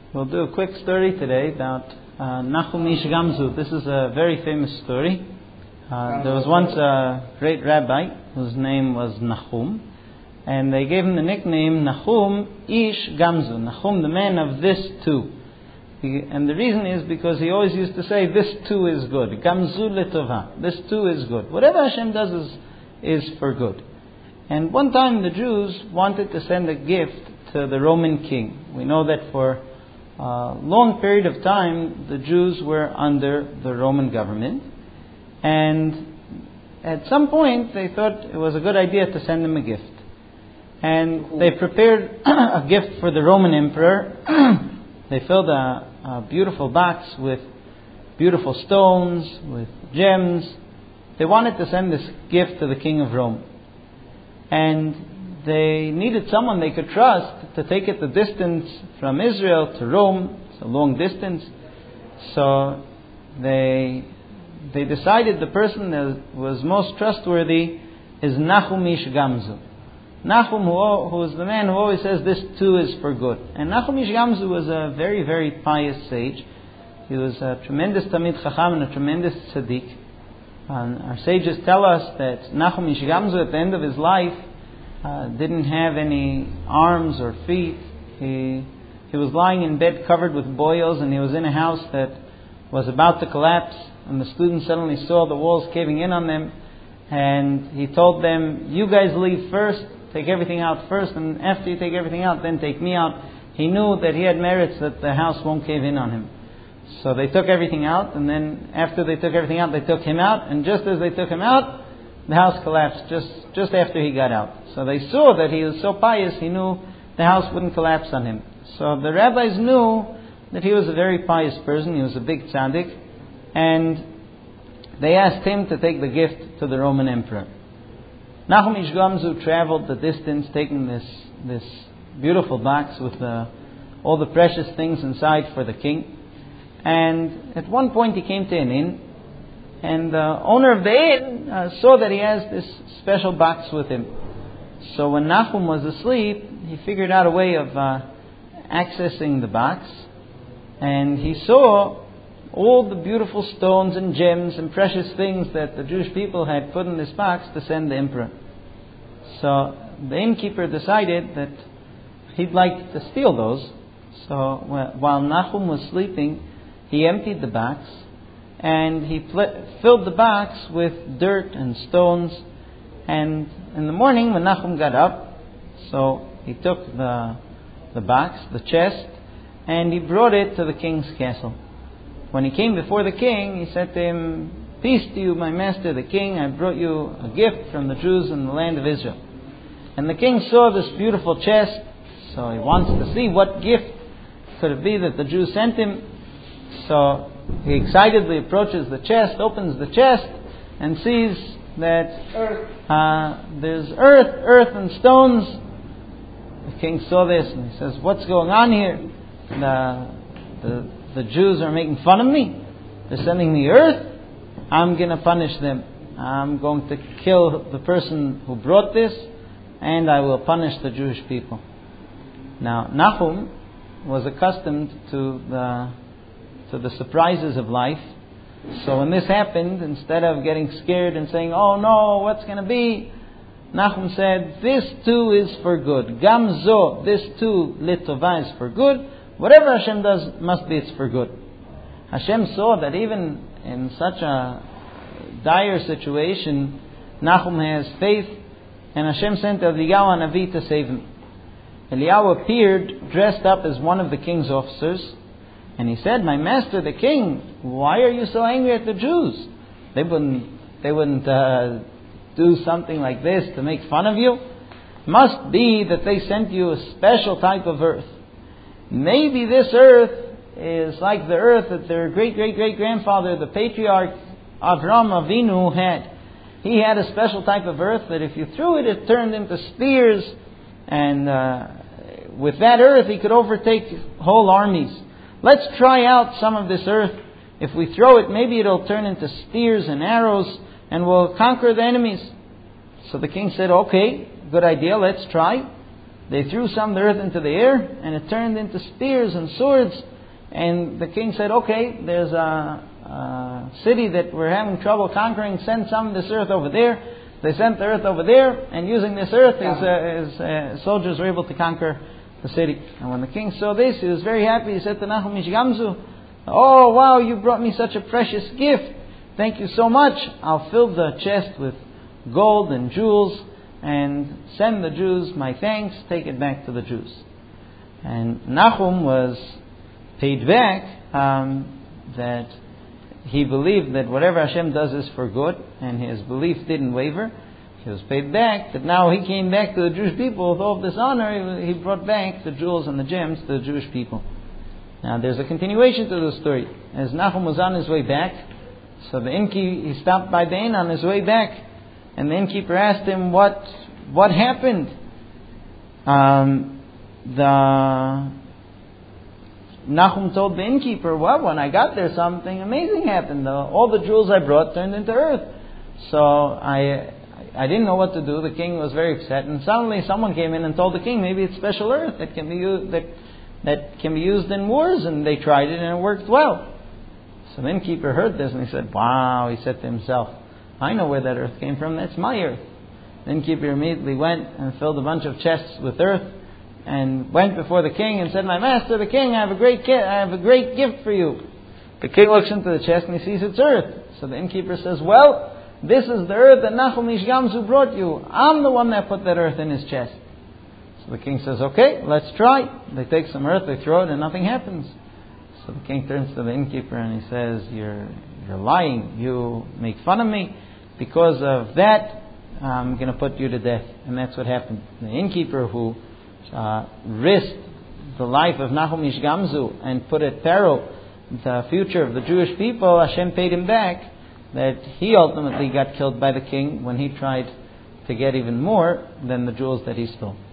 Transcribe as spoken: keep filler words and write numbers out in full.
We'll do a quick story today about uh, Nachum Ish Gamzu. This is a very famous story. Uh, there was once a great rabbi whose name was Nachum, and they gave him the nickname Nachum Ish Gamzu. Nachum, the man of this too. He, and the reason is because he always used to say, this too is good. Gamzu letova. This too is good. Whatever Hashem does is, is for good. And one time the Jews wanted to send a gift to the Roman king. We know that for a long period of time the Jews were under the Roman government. And at some point they thought it was a good idea to send him a gift. And they prepared a gift for the Roman emperor. They filled a, a beautiful box with beautiful stones, with gems. They wanted to send this gift to the king of Rome. And they needed someone they could trust to take it the distance from Israel to Rome. It's a long distance. So they they decided the person that was most trustworthy is Nachum Ish Gamzu. Nachum, who, who is the man who always says this too is for good. And Nachum Ish Gamzu was a very, very pious sage. He was a tremendous Tamid Chacham and a tremendous Tzaddik. And our sages tell us that Nachum Ish Gamzu at the end of his life uh, didn't have any arms or feet. He he was lying in bed covered with boils, and he was in a house that was about to collapse, and the students suddenly saw the walls caving in on them, and he told them, you guys leave first, take everything out first, and after you take everything out, then take me out. He knew that he had merits that the house won't cave in on him. So they took everything out, and then after they took everything out, they took him out, and just as they took him out, the house collapsed just, just after he got out. So they saw that he was so pious, he knew the house wouldn't collapse on him. So the rabbis knew that he was a very pious person, he was a big tzaddik, and they asked him to take the gift to the Roman emperor. Nachum Ish Gamzu traveled the distance taking this, this beautiful box with the, all the precious things inside for the king. And at one point he came to an inn, and the owner of the inn uh, saw that he has this special box with him. So when Nachum was asleep, he figured out a way of uh, accessing the box, and he saw all the beautiful stones and gems and precious things that the Jewish people had put in this box to send the emperor. So the innkeeper decided that he'd like to steal those. So while Nachum was sleeping, he emptied the box, and he pl- filled the box with dirt and stones. And in the morning when Nachum got up, so he took the, the box, the chest, and he brought it to the king's castle. When he came before the king, he said to him, peace to you, my master the king, I brought you a gift from the Jews in the land of Israel. And the king saw this beautiful chest, so he wants to see what gift could it be that the Jews sent him. So he excitedly approaches the chest, opens the chest, and sees that uh, there's earth, earth and stones. The king saw this and he says, what's going on here? The, the, the Jews are making fun of me. They're sending me earth. I'm going to punish them. I'm going to kill the person who brought this, and I will punish the Jewish people. Now, Nachum was accustomed to the to the surprises of life. So when this happened, instead of getting scared and saying, oh no, what's going to be? Nachum said, this too is for good. Gamzo, this too, litova, is for good. Whatever Hashem does, must be it's for good. Hashem saw that even in such a dire situation, Nachum has faith, and Hashem sent Eliyahu Hanavi to save him. Eliyahu appeared dressed up as one of the king's officers, and he said, my master the king, why are you so angry at the Jews? They wouldn't, they wouldn't uh, do something like this to make fun of you. Must be that they sent you a special type of earth. Maybe this earth is like the earth that their great-great-great-grandfather, the patriarch Avram Avinu, had. He had a special type of earth that if you threw it, it turned into spears, and uh, with that earth he could overtake whole armies. Let's try out some of this earth. If we throw it, maybe it'll turn into spears and arrows, and we'll conquer the enemies. So the king said, okay, good idea, let's try. They threw some of the earth into the air, and it turned into spears and swords. And the king said, okay, there's a, a city that we're having trouble conquering. Send some of this earth over there. They sent the earth over there, and using this earth, his, uh, his uh, soldiers were able to conquer the city. And when the king saw this, he was very happy. He said to Nachum Ish Gamzu, oh, wow, you brought me such a precious gift. Thank you so much. I'll fill the chest with gold and jewels and send the Jews my thanks. Take it back to the Jews. And Nachum was paid back um, that he believed that whatever Hashem does is for good, and his belief didn't waver. He was paid back that now he came back to the Jewish people with all of this honor. He brought back the jewels and the gems to the Jewish people. Now there's a continuation to the story. As Nachum was on his way back, so the innkeeper, he stopped by the inn on his way back, and the innkeeper asked him what what happened. Um, the Nachum told the innkeeper, well, when I got there, something amazing happened. The, all the jewels I brought turned into earth. So I I didn't know what to do. The king was very upset, and suddenly someone came in and told the king, maybe it's special earth that can be used, that that can be used in wars, and they tried it and it worked well. So the innkeeper heard this and he said, wow, he said to himself, I know where that earth came from, that's my earth. The innkeeper immediately went and filled a bunch of chests with earth and went before the king and said, my master, the king, I have a great ki- I have a great gift for you. The king looks into the chest and he sees it's earth. So the innkeeper says, well, this is the earth that Nachum Ish Gamzu brought you. I'm the one that put that earth in his chest. So the king says, okay, let's try. They take some earth, they throw it, and nothing happens. So the king turns to the innkeeper and he says, you're, you're lying. You make fun of me. Because of that, I'm going to put you to death. And that's what happened. The innkeeper who uh, risked the life of Nachum Ish Gamzu and put at peril the future of the Jewish people, Hashem paid him back, that he ultimately got killed by the king when he tried to get even more than the jewels that he stole.